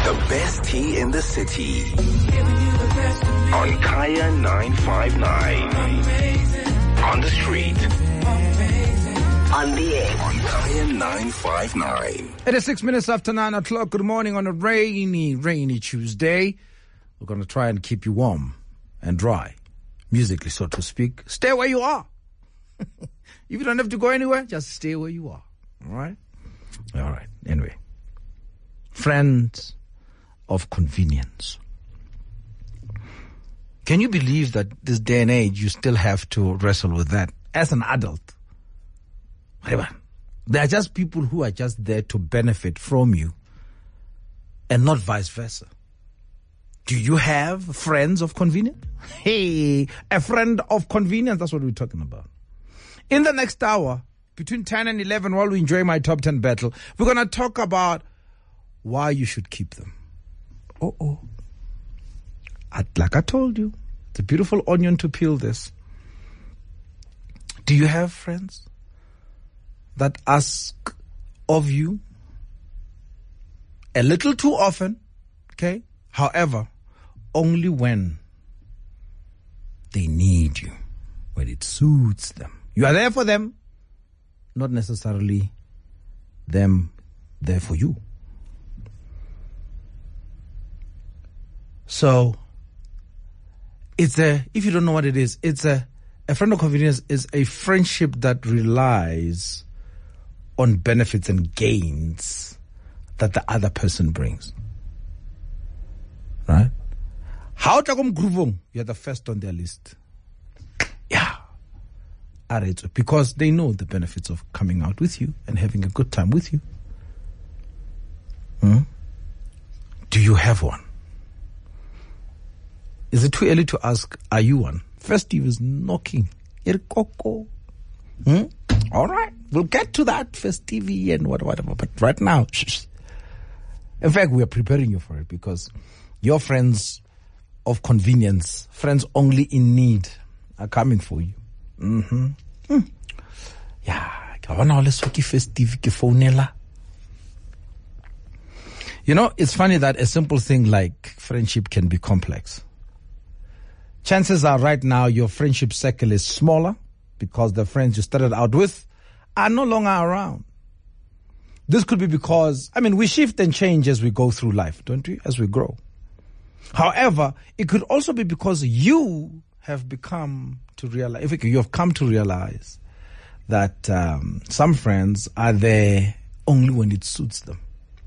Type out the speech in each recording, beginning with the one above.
The best tea in the city. On Kaya 959. On the street. On the air. On Kaya 959. It is 6 minutes after 9 o'clock. Good morning on a rainy Tuesday. We're going to try and keep you warm and dry, musically, so to speak. Stay where you are. If you don't have to go anywhere, just stay where you are. All right? All right. Anyway. Friends of convenience. Can you believe that this day and age you still have to wrestle with that as an adult? There are just people who are just there to benefit from you and not vice versa. Do you have friends of convenience? Hey, a friend of convenience, that's what we're talking about. In the next hour, between 10 and 11, while we enjoy my top 10 battle, we're going to talk about why you should keep them. Like I told you, it's a beautiful onion to peel this. Do you have friends that ask of you a little too often, okay? However, only when they need you, when it suits them. You are there for them, not necessarily them there for you. So, if you don't know what it is, a friend of convenience is a friendship that relies on benefits and gains that the other person brings. Right? How Tagom Gruvong, you're the first on their list. Yeah. Because they know the benefits of coming out with you and having a good time with you. Do you have one? Is it too early to ask, are you one? Festive is knocking. All right. We'll get to that, festive and whatever. But right now, in fact, we are preparing you for it because your friends of convenience, friends only in need, are coming for you. Yeah. You know, it's funny that a simple thing like friendship can be complex. Chances are right now your friendship circle is smaller because the friends you started out with are no longer around. This could be because, we shift and change as we go through life, don't we? As we grow. However, it could also be because you have come to realize that some friends are there only when it suits them.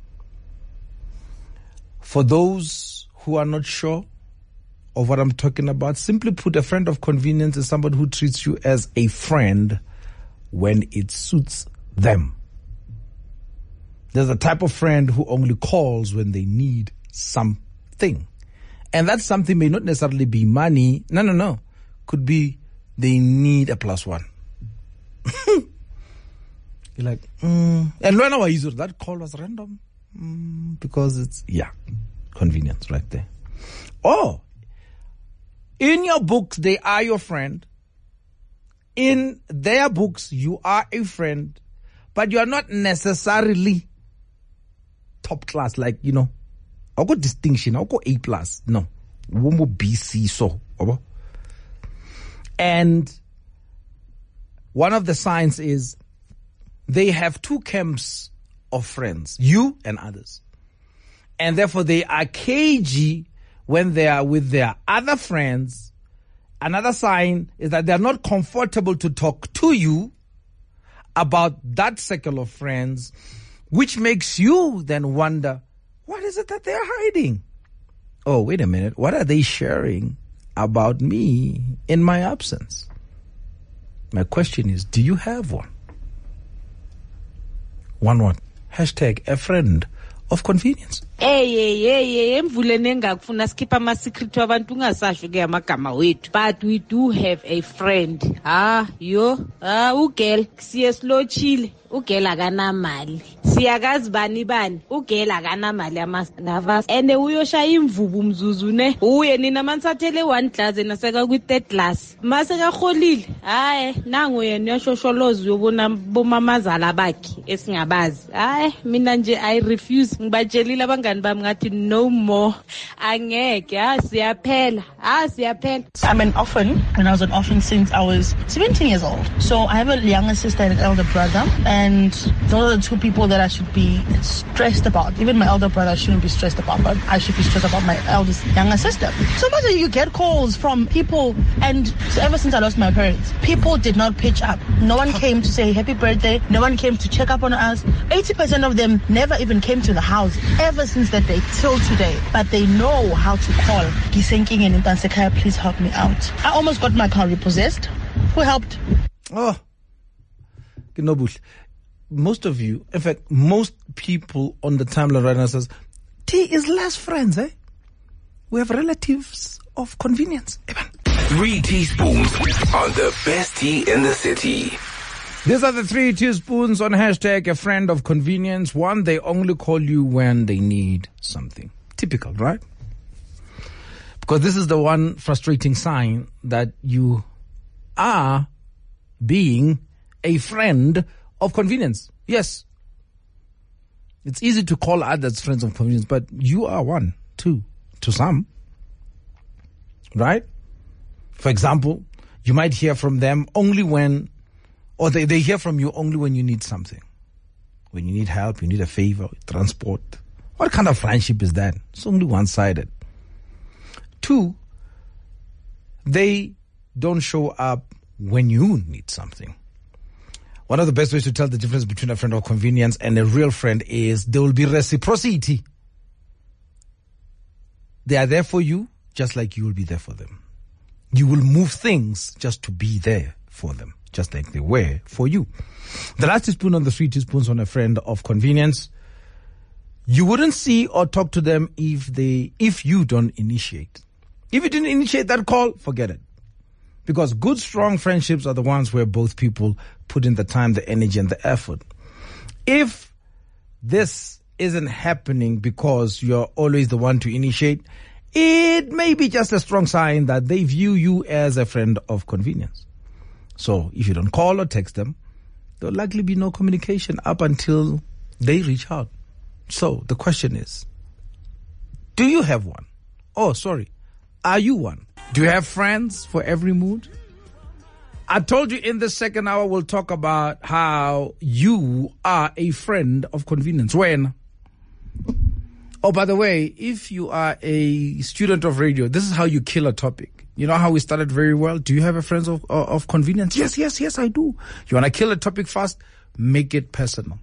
For those who are not sure of what I'm talking about, simply put, a friend of convenience is somebody who treats you as a friend when it suits them. There's a type of friend who only calls when they need something. And that something may not necessarily be money. No. Could be they need a +1. You're like, and when I was that call was random. Because it's, convenience right there. In your books, they are your friend. In their books, you are a friend. But you are not necessarily top class, like, I'll go distinction, I'll go A+. No. Womo B, C, so. And one of the signs is they have two camps of friends, you and others. And therefore they are cagey when they are with their other friends. Another sign is that they're not comfortable to talk to you about that circle of friends, which makes you then wonder, what is it that they're hiding? Oh, wait a minute. What are they sharing about me in my absence? My question is, do you have one? One. Hashtag a friend of convenience. Emvuleni engakufuna skipha ama-secret wabantu ungasasho ke amagama wethu, but we do have a friend. Ugel siye slochile, ugel akanamali. Siyakazi bani ugel akanamali ama-lovers, and uyoshaya imvubu mzuzu ne uye nina manithathele 1 glass naseka kwi-3rd glass masekaholile nangu yena uyashosholoza uyobona bomamazala bakhe esingabazi. Mina nje I refuse, ngibatshelile abangani bami ngathi no more. Angeke, siyaphela. I'm an orphan, and I was an orphan since I was 17 years old. So I have a younger sister and an elder brother, and those are the two people that I should be stressed about. Even my elder brother shouldn't be stressed about, but I should be stressed about my younger sister. So much that you get calls from people, and ever since I lost my parents, people did not pitch up. No one came to say happy birthday. No one came to check up on us. 80% of them never even came to the house ever since that day till today. But they know how to call. Gisenking and Intansekaya, please help me out. I almost got my car repossessed. Who helped? Oh, Nobush. Most of you, in fact, most people on the timeline right now says, tea is less friends, eh? We have relatives of convenience. 3 teaspoons on the best tea in the city. These are the 3 teaspoons on hashtag a friend of convenience. 1, they only call you when they need something. Typical, right? Because this is the one frustrating sign that you are being a friend of convenience. Yes. It's easy to call others friends of convenience, but you are one, too, to some. Right? For example, you might hear from them only when, or they hear from you only when you need something. When you need help, you need a favor, transport. What kind of friendship is that? It's only one-sided. 2, they don't show up when you need something. One of the best ways to tell the difference between a friend of convenience and a real friend is there will be reciprocity. They are there for you just like you will be there for them. You will move things just to be there for them, just like they were for you. The last teaspoon on the 3 teaspoons on a friend of convenience. You wouldn't see or talk to them if you don't initiate. If you didn't initiate that call, forget it. Because good, strong friendships are the ones where both people put in the time, the energy, and the effort. If this isn't happening because you're always the one to initiate, it may be just a strong sign that they view you as a friend of convenience. So if you don't call or text them, there'll likely be no communication up until they reach out. So the question is, do you have one? Oh, sorry. Are you one? Do you have friends for every mood? I told you in the second hour we'll talk about how you are a friend of convenience. When? Oh, by the way, if you are a student of radio, this is how you kill a topic. You know how we started very well? Do you have a friend of convenience? Yes, I do. You want to kill a topic fast? Make it personal.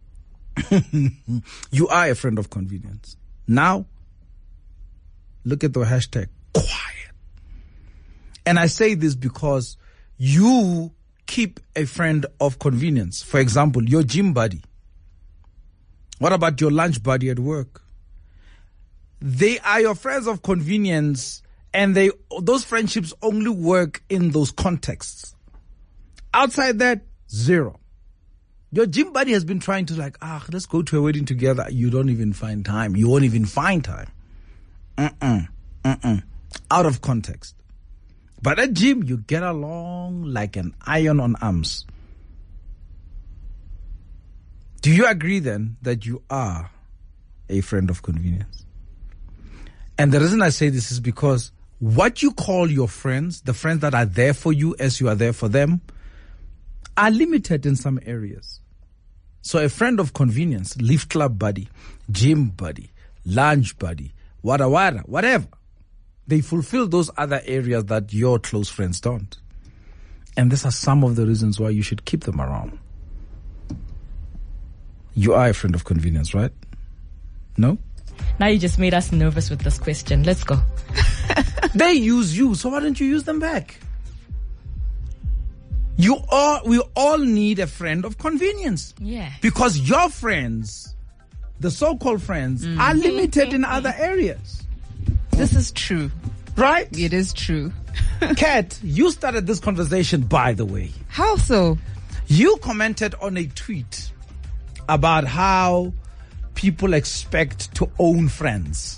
You are a friend of convenience. Now, look at the hashtag quiet. And I say this because you keep a friend of convenience. For example, your gym buddy. What about your lunch buddy at work? They are your friends of convenience, and those friendships only work in those contexts. Outside that, zero. Your gym buddy has been trying to let's go to a wedding together. You don't even find time. You won't even find time. Out of context. But at gym, you get along like an iron on arms. Do you agree then that you are a friend of convenience? And the reason I say this is because what you call your friends, the friends that are there for you as you are there for them, are limited in some areas. So a friend of convenience, lift club buddy, gym buddy, lunch buddy, whatever, they fulfill those other areas that your close friends don't. And these are some of the reasons why you should keep them around. You are a friend of convenience, right? No? Now you just made us nervous with this question. Let's go. They use you, so why don't you use them back? We all need a friend of convenience. Yeah. Because your friends, the so-called friends, are limited in other areas. This is true. Right? It is true. Kat, you started this conversation, by the way. How so? You commented on a tweet about how people expect to own friends.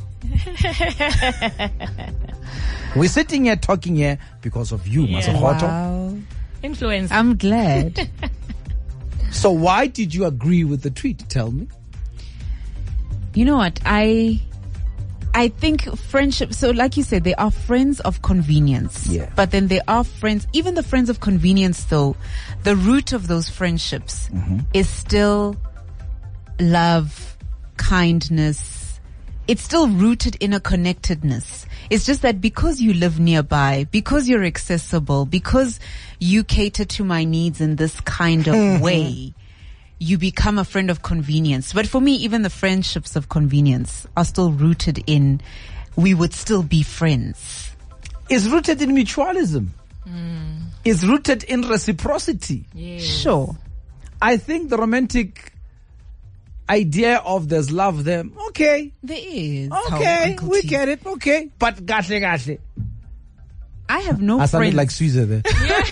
We're sitting here talking here because of you, Masahoto. Wow. Influence. I'm glad. So why did you agree with the tweet? Tell me. You know what? I think friendship, so like you said, they are friends of convenience. Yeah. But then they are friends, even the friends of convenience though, the root of those friendships is still love, kindness. It's still rooted in a connectedness. It's just that because you live nearby, because you're accessible, because you cater to my needs in this kind of way, you become a friend of convenience. But for me, even the friendships of convenience are still rooted in, we would still be friends. It's rooted in mutualism. It's rooted in reciprocity. Sure. I think the romantic idea of there's love there, okay. There is. Okay, Uncle we T. get it, okay. But gahle. I have no I sounded friends. like Suze there.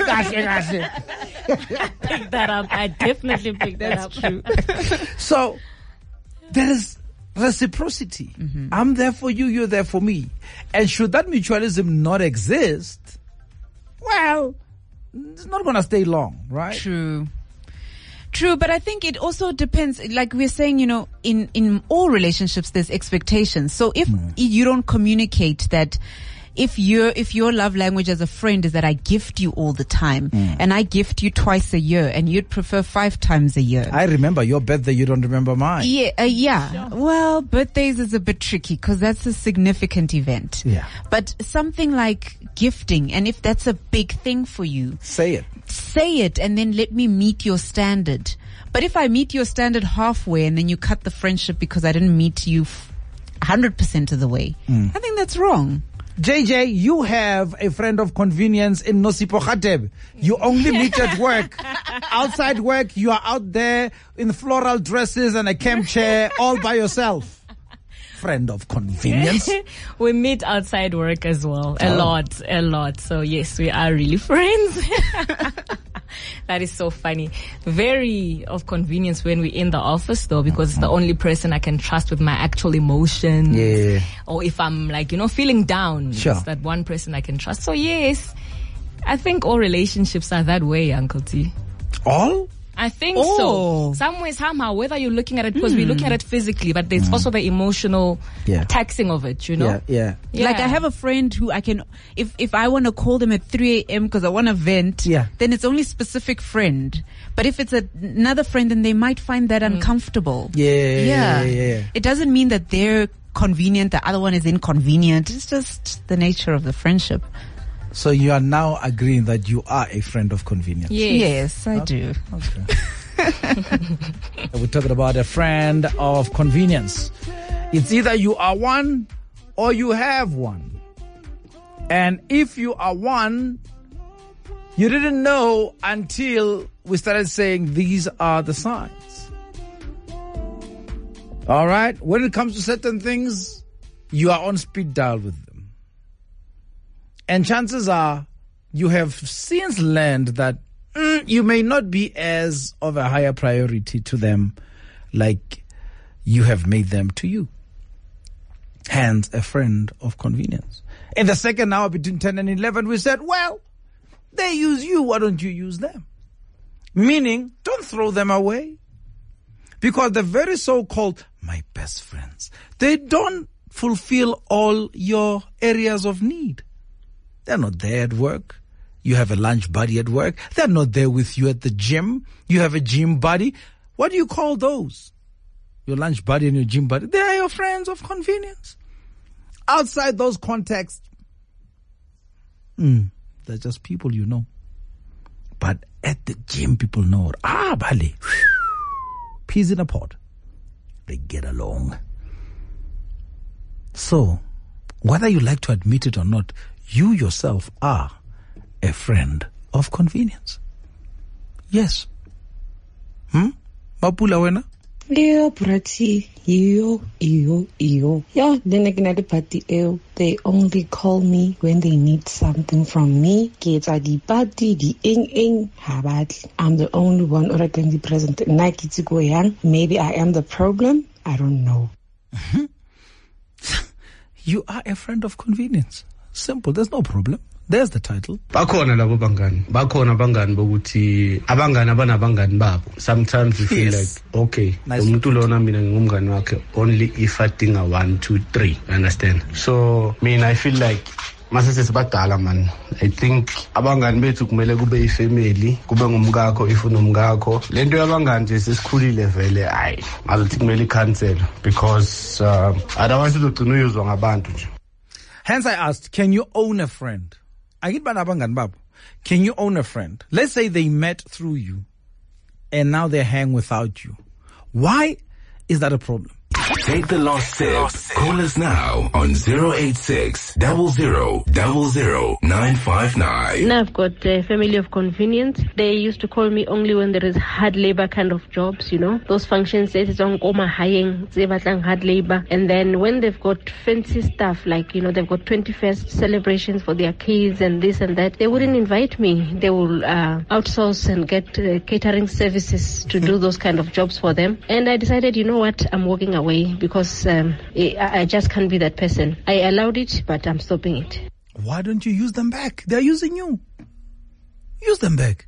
Pick that up. I definitely picked that up. True. So, there is reciprocity. I'm there for you, you're there for me. And should that mutualism not exist, well, it's not going to stay long, right? True, but I think it also depends, like we're saying, you know, in all relationships there's expectations. So if you don't communicate that, if your love language as a friend is that I gift you all the time and I gift you twice a year and you'd prefer 5 times a year. I remember your birthday, you don't remember mine. Yeah. Sure. Well, birthdays is a bit tricky because that's a significant event. Yeah. But something like gifting, and if that's a big thing for you, Say it. and then let me meet your standard. But if I meet your standard halfway and then you cut the friendship because I didn't meet you 100% of the way, I think that's wrong. JJ, you have a friend of convenience in Nosipho Khatebe. You only meet at work. Outside work, you are out there in floral dresses and a camp chair all by yourself. Friend of convenience. We meet outside work as well. A lot. So yes, we are really friends. That is so funny. Very of convenience when we're in the office though, because it's the only person I can trust with my actual emotions. Yeah. Or if I'm like, feeling down, Sure. it's that one person I can trust. So yes, I think all relationships are that way, Uncle T. All? I think Oh. so. Some way, somehow, whether you're looking at it, because we're looking at it physically, but there's also the emotional taxing of it, Yeah. Like I have a friend who I can, if I want to call them at 3 a.m. because I want to vent, then it's only specific friend. But if it's another friend, then they might find that uncomfortable. Yeah. It doesn't mean that they're convenient, the other one is inconvenient. It's just the nature of the friendship. So you are now agreeing that you are a friend of convenience. Yes, I do. Okay. We're talking about a friend of convenience. It's either you are one or you have one. And if you are one, you didn't know until we started saying these are the signs. All right? When it comes to certain things, you are on speed dial with them. And chances are you have since learned that you may not be as of a higher priority to them like you have made them to you. Hence, a friend of convenience. In the second hour between 10 and 11, we said, well, they use you. Why don't you use them? Meaning, don't throw them away. Because the very so-called my best friends, they don't fulfill all your areas of need. They're not there at work. You have a lunch buddy at work. They're not there with you at the gym. You have a gym buddy. What do you call those? Your lunch buddy and your gym buddy. They are your friends of convenience. Outside those contexts, they're just people you know. But at the gym, people know, Bali, peas in a pod. They get along. So, whether you like to admit it or not, you yourself are a friend of convenience. Yes. Mapula wena? Yo, Brati. Yo. Yeah, then again at the party, they only call me when they need something from me. Kids are the party, the ing. I'm the only one already present. Maybe I am the problem. I don't know. You are a friend of convenience. Simple. There's no problem. There's the title. Bakhona labo bangani. Bakhona bangani bokuthi abangani abanabangani babo. Sometimes you feel like, okay, umuntu lona mina ngumngani wakhe only if I think 1, 2, 3. Understand? So, I feel like masese sibadala man. I think abangani bethu kumele kube ifamily, kube ngumkakho if unomkakho. Lento yabangani nje sesikhulile vele hayi. Aluthi kumele cancel because I don't want to ugcina uyuzwa ngabantu nje. Hence I asked, can you own a friend? Can you own a friend? Let's say they met through you and now they hang without you. Why is that a problem? Take the last sip. Call us now on 086 00 959. Now I've got a family of convenience. They used to call me only when there is hard labor kind of jobs, Those functions, it's on Koma Hayeng, hard labor. And then when they've got fancy stuff, like, they've got 21st celebrations for their kids and this and that, they wouldn't invite me. They will outsource and get catering services to do those kind of jobs for them. And I decided, you know what, I'm walking away because I just can't be that person. I allowed it, but I'm stopping it. Why don't you use them back? They're using you. Use them back.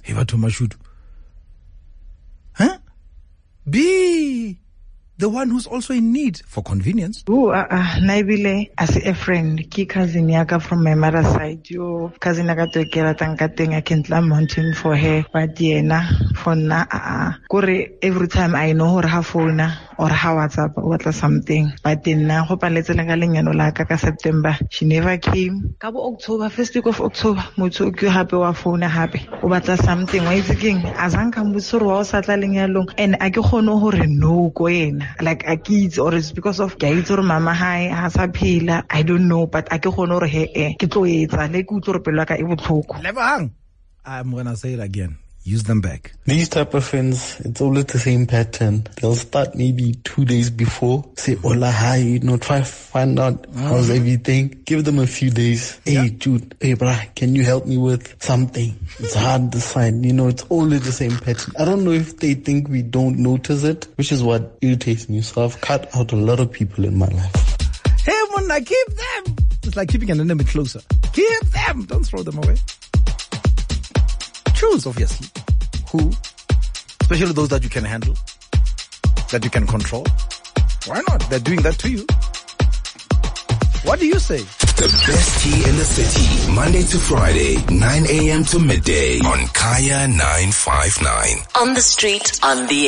Huh? Be the one who's also in need for convenience. Naibile as a friend, ki cousin yaka from my mother's side. Yo cousin yaka to kera tankating I can't mountain for her, but yena for na kore every time I know her phone or how WhatsApp or something. But then na hope let's laka September. She never came. Kabo October, first week of October, mutu kyo happy wa phone happy. Ubata something. Why is again? Azanka musuru wa satlaling along and I go no hore no going. Like a kids or it's because of kids or mama hai hasapila. I don't know, but I can honor he kito etsa le kutsoro pelo ka e botlhoko. Never hang. I'm gonna say it again. Use them back. These type of friends, it's always the same pattern. They'll start maybe 2 days before, say hola, hi, try to find out how's everything. Give them a few days. Hey, Jude, hey, brah, can you help me with something? It's hard to find. It's always the same pattern. I don't know if they think we don't notice it, which is what irritates me. So I've cut out a lot of people in my life. Hey, Muna, keep them. It's like keeping an enemy closer. Keep them. Don't throw them away. Choose, obviously. Who? Especially those that you can handle, that you can control. Why not? They're doing that to you. What do you say? The best tea in the city, Monday to Friday, 9 a.m. to midday on Kaya 959. On the street, on the